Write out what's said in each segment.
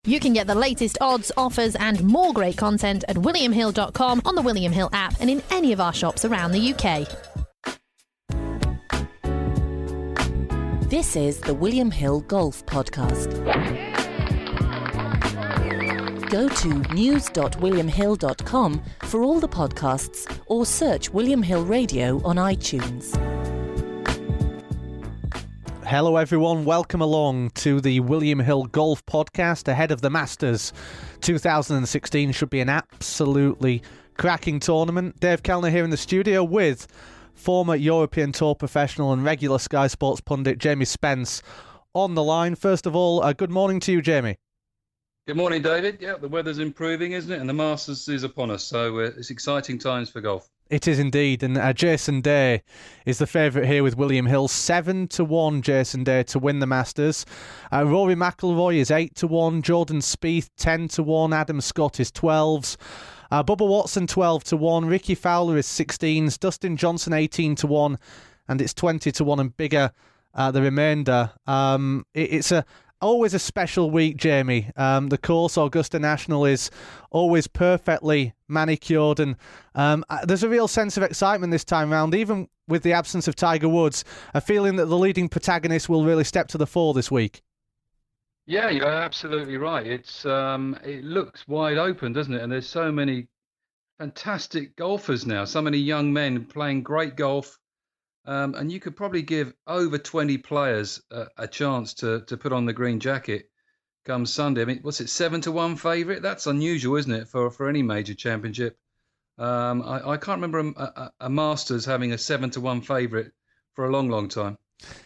You can get the latest odds, offers and more great content at williamhill.com, on the William Hill app and in any of our shops around the UK. This is the William Hill Golf Podcast. Go to news.williamhill.com for all the podcasts or search William Hill Radio on iTunes. Hello everyone, welcome along to the William Hill Golf Podcast ahead of the Masters 2016. Should be an absolutely cracking tournament. Dave Kellner here in the studio with former European Tour professional and regular Sky Sports pundit Jamie Spence on the line. First of all, good morning to you, Jamie. Good morning, David. Yeah, the weather's improving, isn't it? And the Masters is upon us, so it's exciting times for golf. It is indeed, and Jason Day is the favourite here with William Hill. 7-1 Jason Day to win the Masters. Rory McIlroy is 8-1. Jordan Spieth 10-1. Adam Scott is 12s. Bubba Watson 12-1. Ricky Fowler is 16s. Dustin Johnson 18-1, and it's 20-1 and bigger the remainder. It's always a special week, Jamie. The course, Augusta National, is always perfectly manicured, and there's a real sense of excitement this time round, even with the absence of Tiger Woods, a feeling that the leading protagonist will really step to the fore this week. Yeah, you're absolutely right. It looks wide open, doesn't it? And there's so many fantastic golfers now, so many young men playing great golf. And you could probably give over 20 players a chance to put on the green jacket come Sunday. I mean, what's it, 7-1 favourite? That's unusual, isn't it, for any major championship? I can't remember a Masters having a 7-1 favourite for a long, long time.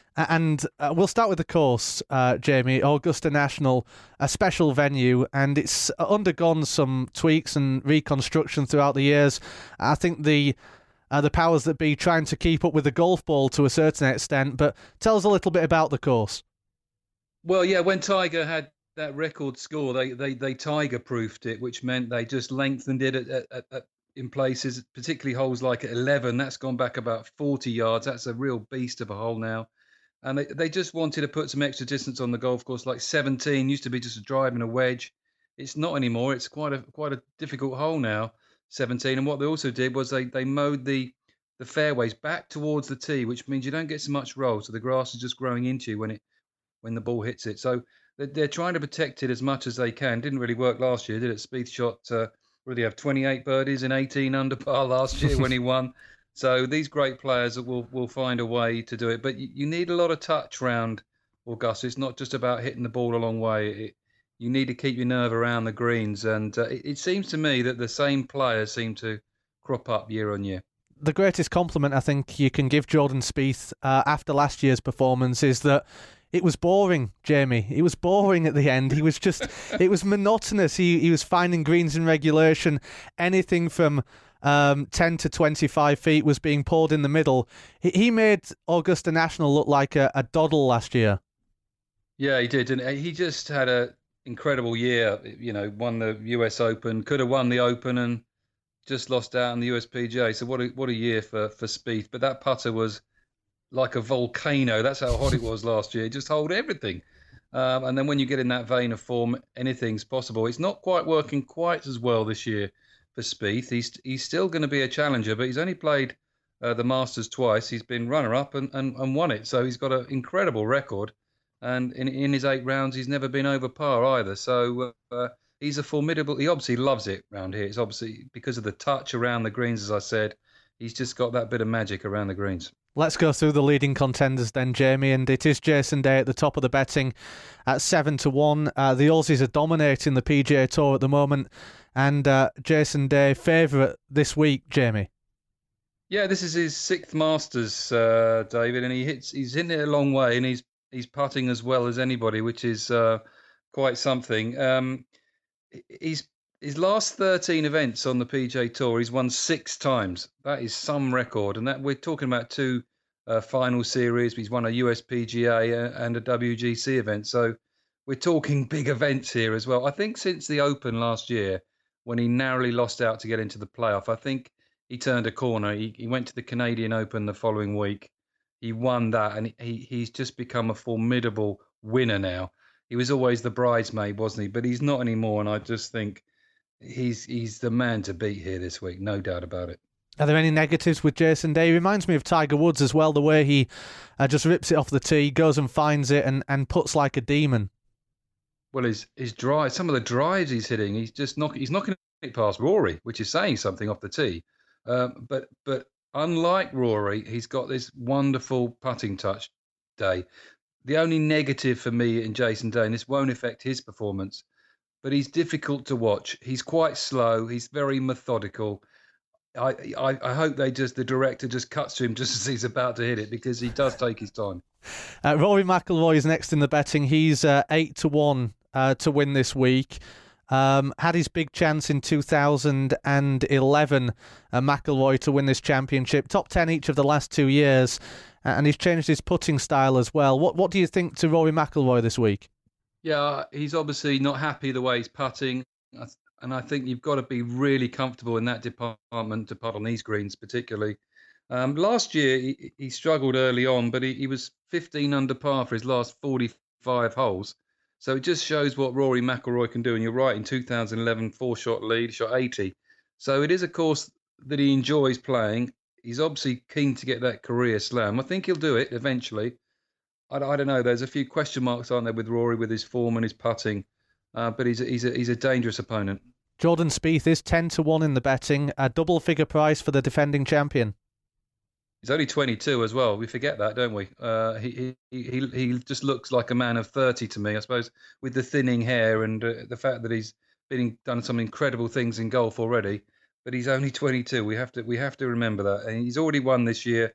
And we'll start with the course, Jamie. Augusta National, a special venue, and it's undergone some tweaks and reconstruction throughout the years. I think the powers that be trying to keep up with the golf ball to a certain extent, but tell us a little bit about the course. Well, yeah, when Tiger had that record score, they Tiger-proofed it, which meant they just lengthened it in places, particularly holes like at 11. That's gone back about 40 yards. That's a real beast of a hole now. And they just wanted to put some extra distance on the golf course, like 17 used to be just a drive and a wedge. It's not anymore. It's quite a difficult hole now. 17, and what they also did was they mowed the fairways back towards the tee, which means you don't get so much roll, so the grass is just growing into you when the ball hits it. So they're trying to protect it as much as they can. Didn't really work last year, did it? Spieth shot really have 28 birdies and 18 under par last year when he won. So these great players will find a way to do it, but you need a lot of touch round Augusta. It's not just about hitting the ball a long way. You need to keep your nerve around the greens, and it seems to me that the same players seem to crop up year on year. The greatest compliment I think you can give Jordan Spieth after last year's performance is that it was boring, Jamie. It was boring at the end. He was just, it was monotonous. He was finding greens in regulation. Anything from 10 to 25 feet was being poured in the middle. He made Augusta National look like a doddle last year. Yeah, he did, and he just had a incredible year. You know, won the US Open, could have won the Open, and just lost out on the USPGA. So what a year for Spieth. But that putter was like a volcano. That's how hot it was last year. It just hold everything. And then when you get in that vein of form, anything's possible. It's not quite working quite as well this year for Spieth. He's still going to be a challenger, but he's only played the Masters twice. He's been runner-up and won it. So he's got an incredible record. And in his 8 rounds, he's never been over par either. So he's a formidable... He obviously loves it around here. It's obviously because of the touch around the greens, as I said. He's just got that bit of magic around the greens. Let's go through the leading contenders then, Jamie. And it is Jason Day at the top of the betting at 7-1. The Aussies are dominating the PGA Tour at the moment. And Jason Day, favourite this week, Jamie. Yeah, this is his 6th Masters, David. And he's hitting it a long way. And he's putting as well as anybody, which is quite something. His last 13 events on the PGA Tour, he's won 6 times. That is some record. And that we're talking about 2 final series. He's won a USPGA and a WGC event. So we're talking big events here as well. I think since the Open last year, when he narrowly lost out to get into the playoff, I think he turned a corner. He went to the Canadian Open the following week. He won that, and he's just become a formidable winner now. he was always the bridesmaid, wasn't he? But he's not anymore, and I just think he's the man to beat here this week, no doubt about it. Are there any negatives with Jason Day? He reminds me of Tiger Woods as well, the way he just rips it off the tee, goes and finds it and puts like a demon. Well, his drive, some of the drives he's hitting, he's knocking it past Rory, which is saying something off the tee. But unlike Rory, he's got this wonderful putting touch, Day. The only negative for me in Jason Day, and this won't affect his performance, but he's difficult to watch. He's quite slow. He's very methodical. I hope the director just cuts to him just as he's about to hit it, because he does take his time. Rory McIlroy is next in the betting. He's 8-1 to win this week. Had his big chance in 2011, McIlroy, to win this championship. Top 10 each of the last 2 years, and he's changed his putting style as well. What do you think to Rory McIlroy this week? Yeah, he's obviously not happy the way he's putting. And I think you've got to be really comfortable in that department to putt on these greens, particularly. Last year, he struggled early on, but he was 15 under par for his last 45 holes. So it just shows what Rory McIlroy can do. And you're right, in 2011, 4-shot lead, shot 80. So it is a course that he enjoys playing. He's obviously keen to get that career slam. I think he'll do it eventually. I don't know. There's a few question marks, aren't there, with Rory, with his form and his putting. But he's a dangerous opponent. Jordan Spieth is 10-1 in the betting, a double-figure price for the defending champion. He's only 22 as well. We forget that, don't we? He just looks like a man of 30 to me, I suppose, with the thinning hair and the fact that he's done some incredible things in golf already. But he's only 22. We have to remember that. And he's already won this year.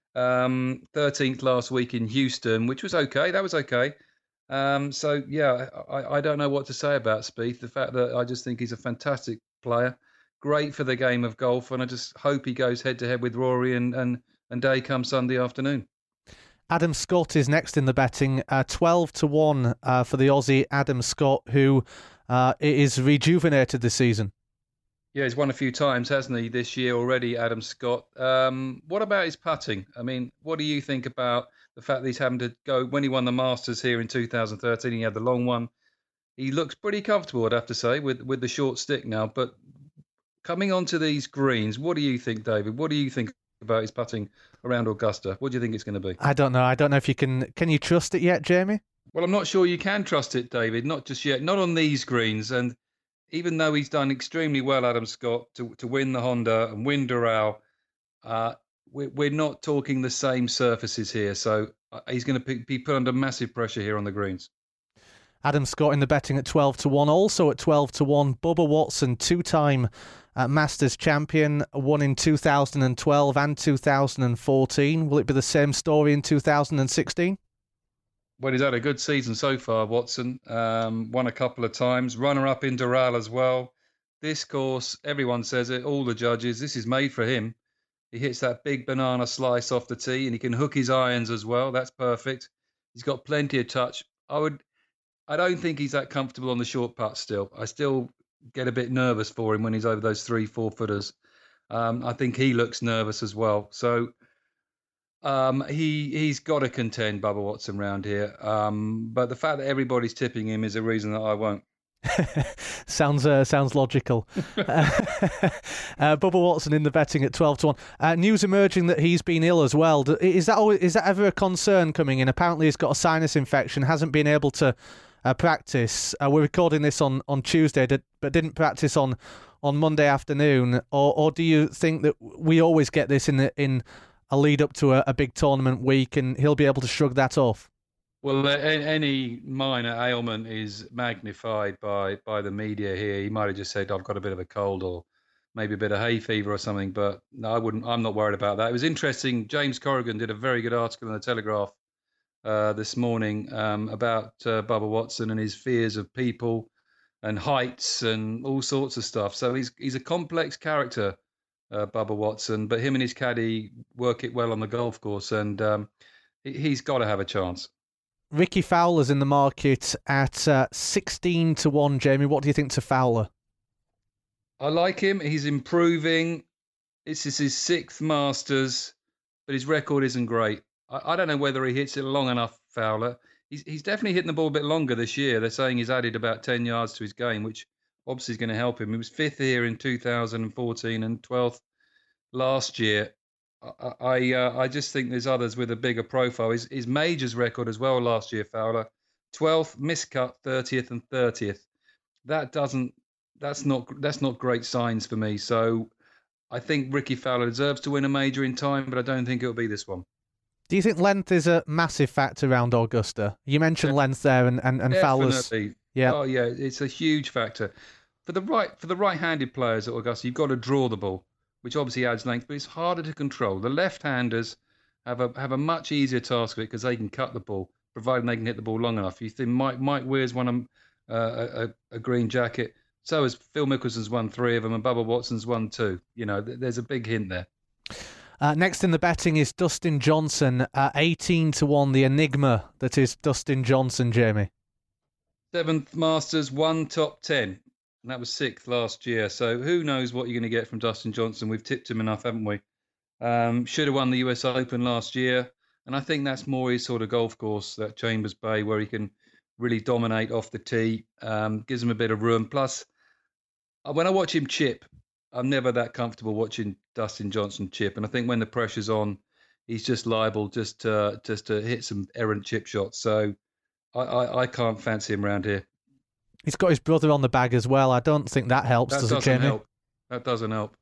13th last week in Houston, which was okay. That was okay. So, yeah, I don't know what to say about Spieth. The fact that I just think he's a fantastic player, great for the game of golf, and I just hope he goes head-to-head with Rory and Day come Sunday afternoon. Adam Scott is next in the betting, 12-1 for the Aussie Adam Scott, who is rejuvenated this season. Yeah, he's won a few times, hasn't he, this year already, Adam Scott. What about his putting? I mean, what do you think about the fact that he's having to go, when he won the Masters here in 2013, he had the long one. He looks pretty comfortable, I'd have to say, with the short stick now. But coming onto these greens, what do you think, David? What do you think about his putting around Augusta? What do you think it's going to be? I don't know. I don't know if you can you trust it yet, Jamie? Well, I'm not sure you can trust it, David. Not just yet. Not on these greens. And even though he's done extremely well, Adam Scott, to win the Honda and win Doral, we're not talking the same surfaces here. So he's going to be put under massive pressure here on the greens. Adam Scott in the betting at 12-1. Also at 12-1, Bubba Watson, two-time Masters champion, won in 2012 and 2014. Will it be the same story in 2016? Well, he's had a good season so far, Watson. Won a couple of times. Runner-up in Doral as well. This course, everyone says it, all the judges, this is made for him. He hits that big banana slice off the tee, and he can hook his irons as well. That's perfect. He's got plenty of touch. I don't think he's that comfortable on the short putt still. I still get a bit nervous for him when he's over those 3-4 footers. I think he looks nervous as well. So he's got to contend, Bubba Watson, round here. But the fact that everybody's tipping him is a reason that I won't. Sounds logical. Bubba Watson in the betting at 12-1. News emerging that he's been ill as well. Is that ever a concern coming in? Apparently he's got a sinus infection, hasn't been able to practice. We're recording this on Tuesday, but didn't practice on Monday afternoon. Or do you think that we always get this in a lead up to a big tournament week, and he'll be able to shrug that off? Well, any minor ailment is magnified by the media here. He might have just said, I've got a bit of a cold or maybe a bit of hay fever or something, but no, I'm not worried about that. It was interesting. James Corrigan did a very good article in the Telegraph this morning about Bubba Watson and his fears of people and heights and all sorts of stuff. So he's a complex character, Bubba Watson, but him and his caddy work it well on the golf course, and he's got to have a chance. Ricky Fowler's in the market at 16-1, Jamie. What do you think to Fowler? I like him. He's improving. This is his 6th Masters, but his record isn't great. I don't know whether he hits it long enough, Fowler. he's definitely hitting the ball a bit longer this year. They're saying he's added about 10 yards to his game, which obviously is going to help him. He was 5th here in 2014 and 12th last year. I just think there's others with a bigger profile. His majors record as well last year, Fowler, 12th, miscut, 30th and 30th. That's not great signs for me. So I think Ricky Fowler deserves to win a major in time, but I don't think it'll be this one. Do you think length is a massive factor around Augusta? You mentioned length there, and Fowler's. Yeah. Oh yeah, it's a huge factor for the right-handed players at Augusta. You've got to draw the ball, which obviously adds length, but it's harder to control. The left-handers have a much easier task of it because they can cut the ball, providing they can hit the ball long enough. You think Mike Weir's won a green jacket. So has Phil Mickelson's won 3 of them, and Bubba Watson's won 2. You know, there's a big hint there. Next in the betting is Dustin Johnson, 18-1, the enigma that is Dustin Johnson, Jamie. 7th Masters, 1 top 10. And that was 6th last year. So who knows what you're going to get from Dustin Johnson. We've tipped him enough, haven't we? Should have won the US Open last year. And I think that's more his sort of golf course, that Chambers Bay, where he can really dominate off the tee, gives him a bit of room. Plus, when I watch him chip, I'm never that comfortable watching Dustin Johnson chip, and I think when the pressure's on, he's just liable just to hit some errant chip shots. So I can't fancy him around here. He's got his brother on the bag as well. I don't think that helps, does it, Jamie? Help. That doesn't help.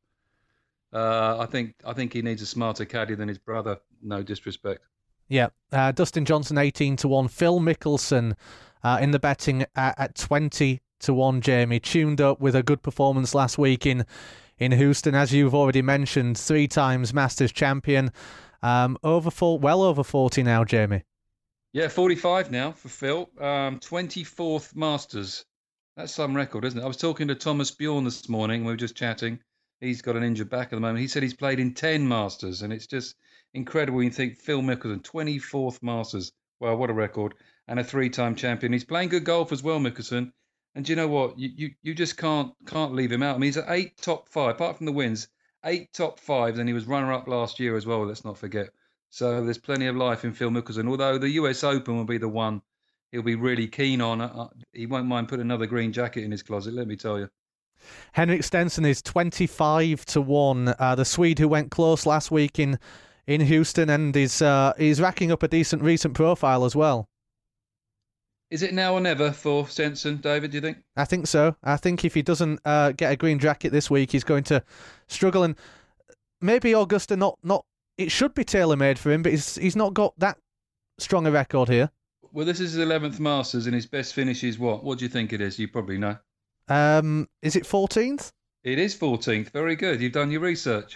I think he needs a smarter caddy than his brother. No disrespect. Yeah, Dustin Johnson 18-1, Phil Mickelson in the betting at 20-1. Jamie, tuned up with a good performance last week in Houston, as you've already mentioned, 3 times Masters champion, well over 40 now, Jamie. Yeah, 45 now for Phil. 24th Masters. That's some record, isn't it? I was talking to Thomas Bjorn this morning. We were just chatting. He's got an injured back at the moment. He said he's played in 10 Masters, and it's just incredible. You think Phil Mickelson, 24th Masters. Wow, what a record. And a 3-time champion. He's playing good golf as well, Mickelson. And do you know what? You just can't leave him out. I mean, he's at 8 top 5, apart from the wins, 8 top 5s, and he was runner-up last year as well, let's not forget. So there's plenty of life in Phil Mickelson. Although the US Open will be the one he'll be really keen on. He won't mind putting another green jacket in his closet, let me tell you. Henrik Stenson is 25-1. The Swede who went close last week in Houston, and is racking up a decent recent profile as well. Is it now or never for Stenson, David, do you think? I think so. I think if he doesn't get a green jacket this week, he's going to struggle. And maybe Augusta not it should be tailor-made for him, but he's not got that strong a record here. Well, this is his 11th Masters, and his best finish is what? What do you think it is? You probably know. Is it 14th? It is 14th. Very good. You've done your research.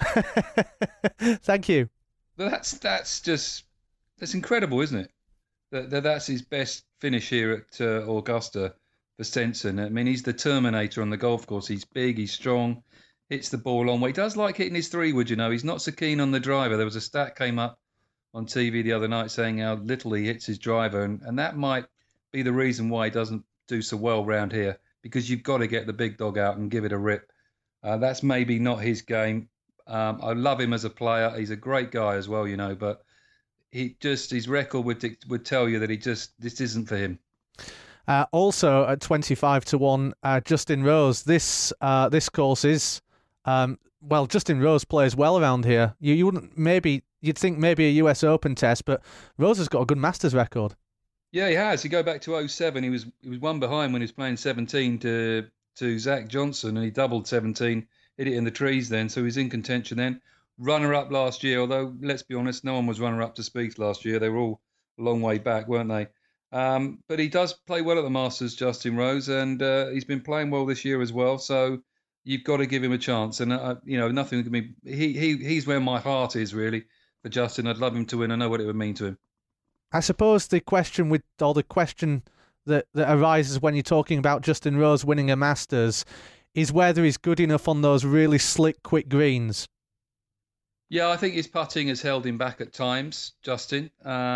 Thank you. That's incredible, isn't it? That's his best finish here at Augusta for Stenson. I mean, he's the Terminator on the golf course. He's big, he's strong, hits the ball long way. He does like hitting his 3-wood, you know. He's not so keen on the driver. There was a stat came up on TV the other night saying how little he hits his driver, and that might be the reason why he doesn't do so well round here, because you've got to get the big dog out and give it a rip. That's maybe not his game. I love him as a player. He's a great guy as well, you know, but his record would tell you that this isn't for him. Also at 25-1, Justin Rose. This course is Justin Rose plays well around here. You'd think maybe a US Open test, but Rose has got a good Masters record. Yeah, he has. You go back to 2007, he was one behind when he was playing 17 to Zach Johnson, and he doubled 17, hit it in the trees then, so he was in contention then. Runner-up last year, although, let's be honest, no one was runner-up to Spieth last year. They were all a long way back, weren't they? But he does play well at the Masters, Justin Rose, and he's been playing well this year as well, so you've got to give him a chance. And, nothing can be... He's where my heart is, really, for Justin. I'd love him to win. I know what it would mean to him. I suppose the question that arises when you're talking about Justin Rose winning a Masters is whether he's good enough on those really slick, quick greens. Yeah, I think his putting has held him back at times, Justin.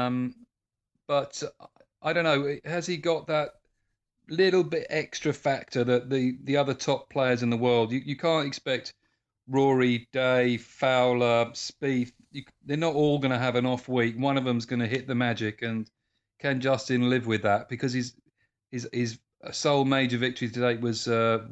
But I don't know, has he got that little bit extra factor that the other top players in the world, you can't expect Rory, Day, Fowler, Spieth, they're not all going to have an off week. One of them's going to hit the magic and can Justin live with that? Because his sole major victory to date was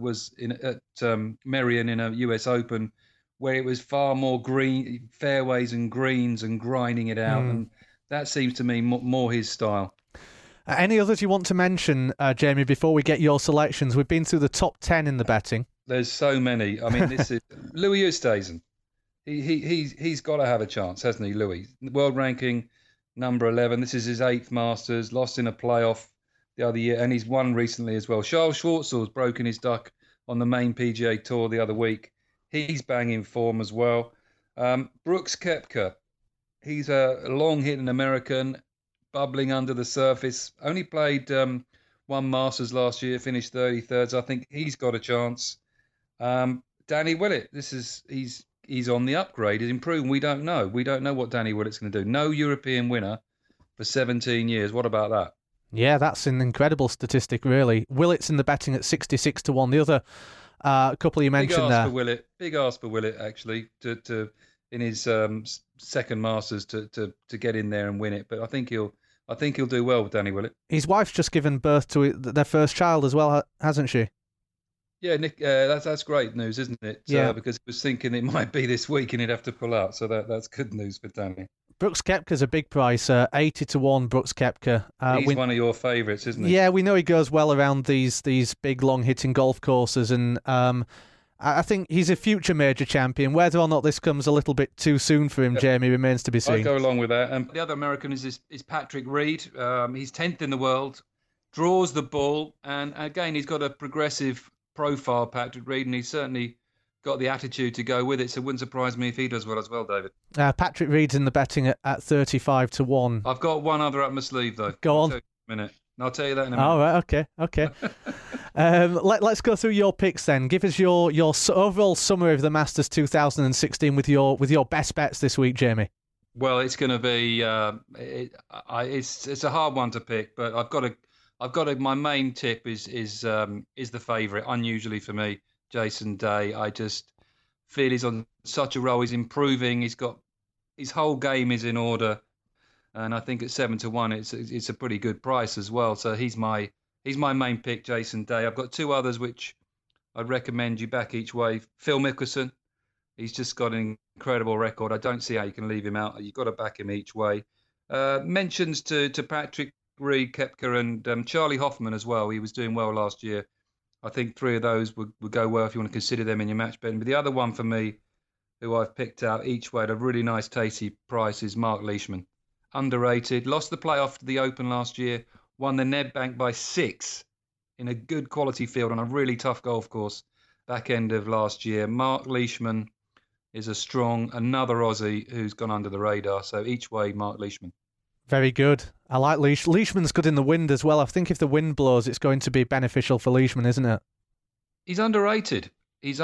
at Merion in a US Open, where it was far more green fairways and greens and grinding it out, and that seems to me more his style. Any others you want to mention, Jamie, before we get your selections? We've been through the top 10 in the betting. There's so many. I mean, this is Louis Oosthuizen. He's got to have a chance, hasn't he, Louis? World ranking number 11. This is his 8th Masters. Lost in a playoff the other year, and he's won recently as well. Charles Schwartzel's broken his duck on the main PGA Tour the other week. He's banging form as well. Brooks Koepka. He's a long-hitting American, bubbling under the surface. Only played one Masters last year, finished 33rd. So I think he's got a chance. Danny Willett. He's on the upgrade. He's improving. We don't know. We don't know what Danny Willett's going to do. No European winner for 17 years. What about that? Yeah, that's an incredible statistic, really. Willett's in the betting at 66 to 1. The other couple you mentioned there. Big ask for Willett, actually, to in his second Masters to get in there and win it. But I think he'll do well with Danny Willett. His wife's just given birth to their first child as well, hasn't she? Yeah, Nick, that's great news, isn't it? Yeah. Because he was thinking it might be this week and he'd have to pull out. So that's good news for Danny. Brooks Koepka's a big price, 80 to 1. Brooks Koepka. He's one of your favourites, isn't he? Yeah, we know he goes well around these big long hitting golf courses, and I think he's a future major champion. Whether or not this comes a little bit too soon for him, Jamie, remains to be seen. I'd go along with that. And the other American is Patrick Reed. He's 10th in the world, draws the ball, and again he's got a progressive profile, Patrick Reed, and he's certainly got the attitude to go with it, so it wouldn't surprise me if he does well as well, David. Patrick Reed's in the betting at 35 to 1. I've got one other up my sleeve, though. Go on. I'll tell you that in a minute. All right, okay. Let's go through your picks then. Give us your overall summary of the Masters 2016 with your best bets this week, Jamie. Well, it's going to be it's a hard one to pick, but I've got to. My main tip is the favourite, unusually for me, Jason Day. I just feel he's on such a roll. He's improving. He's got his whole game is in order, and I think at 7 to 1, it's a pretty good price as well. So he's my main pick, Jason Day. I've got two others which I'd recommend you back each way. Phil Mickelson. He's just got an incredible record. I don't see how you can leave him out. You've got to back him each way. Mentions to Patrick Reed, Koepka, and Charlie Hoffman as well. He was doing well last year. I think three of those would go well if you want to consider them in your match betting. But the other one for me, who I've picked out each way at a really nice, tasty price, is Mark Leishman. Underrated. Lost the playoff to the Open last year. Won the Nedbank by 6 in a good quality field on a really tough golf course back end of last year. Mark Leishman is another Aussie who's gone under the radar. So each way, Mark Leishman. Very good. I like Leishman's good in the wind as well. I think if the wind blows, it's going to be beneficial for Leishman, isn't it? He's underrated. He's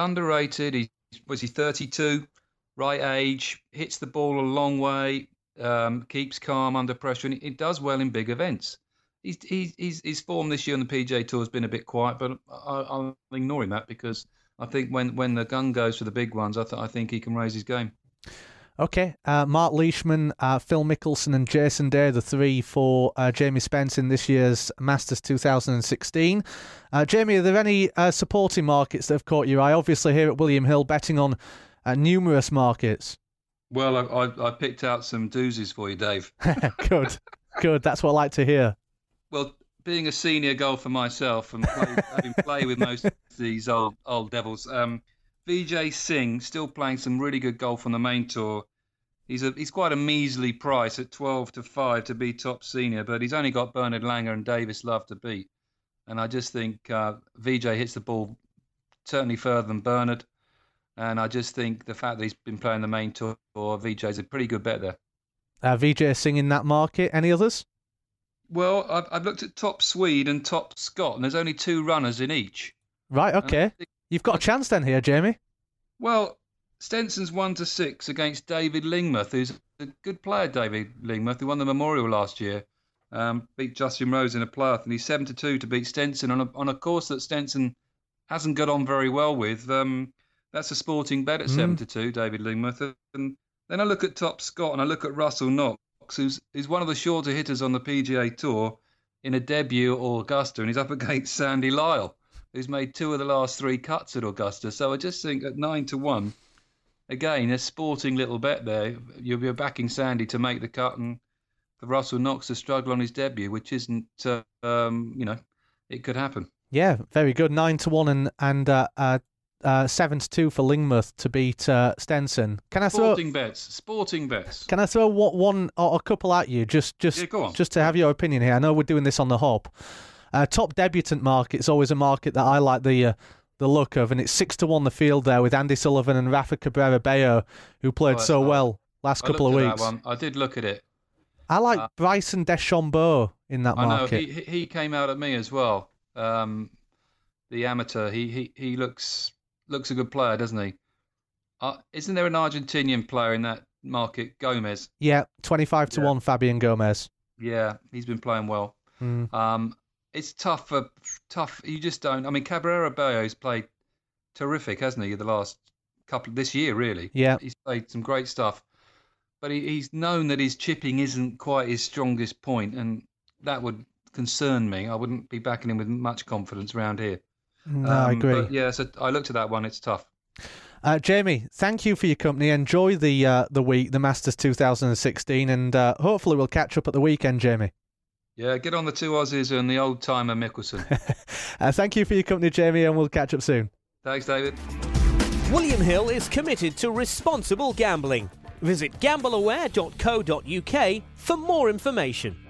32, right age, hits the ball a long way, keeps calm under pressure, and he does well in big events. His form this year on the PGA Tour has been a bit quiet, but I'll ignore him that because I think when the gun goes for the big ones, I think he can raise his game. Okay, Mark Leishman, Phil Mickelson and Jason Day, the three for Jamie Spence in this year's Masters 2016. Jamie, are there any supporting markets that have caught your eye? Obviously here at William Hill, betting on numerous markets. Well, I picked out some doozies for you, Dave. Good. That's what I like to hear. Well, being a senior golfer myself and having played with most of these old devils, Vijay Singh still playing some really good golf on the main tour. He's quite a measly price at 12 to 5 to be top senior, but he's only got Bernard Langer and Davis Love to beat. And I just think Vijay hits the ball certainly further than Bernard. And I just think the fact that he's been playing the main tour, Vijay's a pretty good bet there. Vijay Singh in that market. Any others? Well, I've looked at top Swede and top Scot, and there's only 2 runners in each. Right, okay. You've got a chance then here, Jamie. Well, Stenson's 1 to 6 against David Lingmuth, who's a good player, David Lingmuth, who won the Memorial last year. Beat Justin Rose in a playoff, and he's 7 to 2 to beat Stenson on a course that Stenson hasn't got on very well with. That's a sporting bet at 7 to 2, David Lingmuth. And then I look at top Scott and I look at Russell Knox. who's one of the shorter hitters on the PGA Tour, in a debut at Augusta, and he's up against Sandy Lyle, who's made 2 of the last 3 cuts at Augusta. So I just think at 9-1, again, a sporting little bet there. You'll be backing Sandy to make the cut, and for Russell Knox to struggle on his debut, which isn't, it could happen. Yeah, very good. 9-1 and 7-2 for Lingmuth to beat Stenson. Sporting bets. Can I throw one or a couple at you, just go on. Just to have your opinion here? I know we're doing this on the hop. Top debutant market is always a market that I like the look of, and it's 6-1 the field there with Andy Sullivan and Rafa Cabrera Bello, who played well last couple of weeks. That one. I did look at it. I like Bryson DeChambeau in that market. I know he came out at me as well. The amateur, he looks a good player, doesn't he? Isn't there an Argentinian player in that market, Gomez? Yeah, 25-1 Fabian Gomez. Yeah, he's been playing well. It's tough. You just don't. I mean, Cabrera Bello's played terrific, hasn't he? The last this year, really. Yeah, he's played some great stuff. But he's known that his chipping isn't quite his strongest point, and that would concern me. I wouldn't be backing him with much confidence around here. No, I agree. But yeah, so I looked at that one. It's tough. Jamie, thank you for your company. Enjoy the week, the Masters 2016, and hopefully we'll catch up at the weekend, Jamie. Yeah, get on the 2 Aussies and the old-timer Mickelson. Thank you for your company, Jamie, and we'll catch up soon. Thanks, David. William Hill is committed to responsible gambling. Visit gambleaware.co.uk for more information.